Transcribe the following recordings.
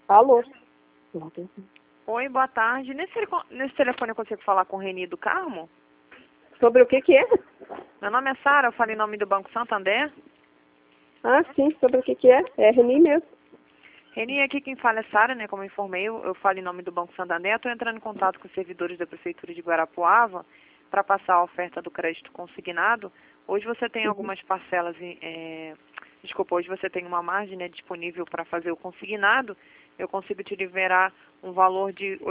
Alô? Oi, boa tarde. Nesse telefone eu consigo falar com o Reni do Carmo? Sobre o que é? Meu nome é Sara, eu falo em nome do Banco Santander. Ah, sim, sobre o que é? É Reni mesmo. Reni, aqui quem fala é Sara, né? Como eu informei, eu falo em nome do Banco Santander. Estou entrando em contato com os servidores da Prefeitura de Guarapuava para passar a oferta do crédito consignado. Hoje você tem algumas parcelas, hoje você tem uma margem, né, disponível para fazer o consignado. Eu consigo te liberar um valor de R$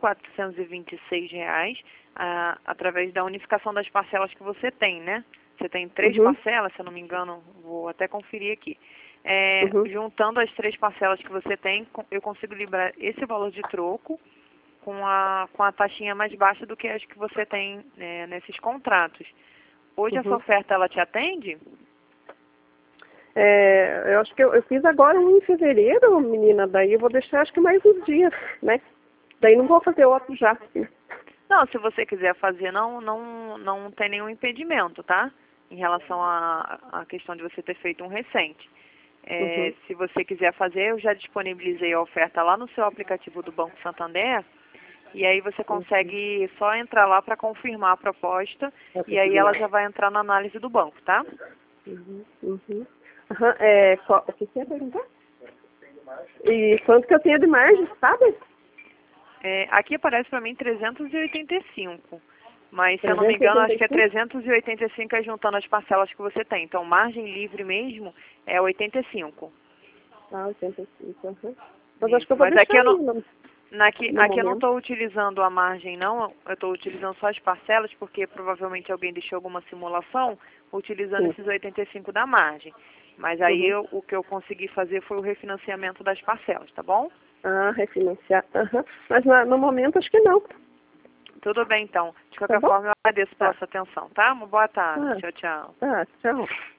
8.426 através da unificação das parcelas que você tem, né? Você tem 3 parcelas, se eu não me engano, vou até conferir aqui. Juntando as 3 parcelas que você tem, eu consigo liberar esse valor de troco com a taxinha mais baixa do que as que você tem, né, nesses contratos. Hoje essa oferta, ela te atende? Eu acho que eu fiz agora um em fevereiro, menina, daí eu vou deixar acho que mais uns dias, né? Daí não vou fazer outro já. Não, se você quiser fazer, não tem nenhum impedimento, tá? Em relação à questão de você ter feito um recente. Se você quiser fazer, eu já disponibilizei a oferta lá no seu aplicativo do Banco Santander, e aí você consegue só entrar lá para confirmar a proposta, e aí ela já vai entrar na análise do banco, tá? O que você ia perguntar? E quanto que eu tenho de margem, sabe? Aqui aparece para mim 385, mas se eu não me engano, acho que é 385 juntando as parcelas que você tem. Então, margem livre mesmo é 85. Ah, 85, Mas acho que eu vou Mas deixar aqui eu não... aí, Aqui eu não estou utilizando a margem, não. Eu estou utilizando só as parcelas, porque provavelmente alguém deixou alguma simulação utilizando esses 85 da margem. Mas aí o que eu consegui fazer foi o refinanciamento das parcelas, tá bom? Ah, refinanciar. Mas no momento acho que não. Tudo bem, então. De qualquer forma, eu agradeço pela sua atenção, tá? Uma boa tarde. Tchau, tchau. Tchau.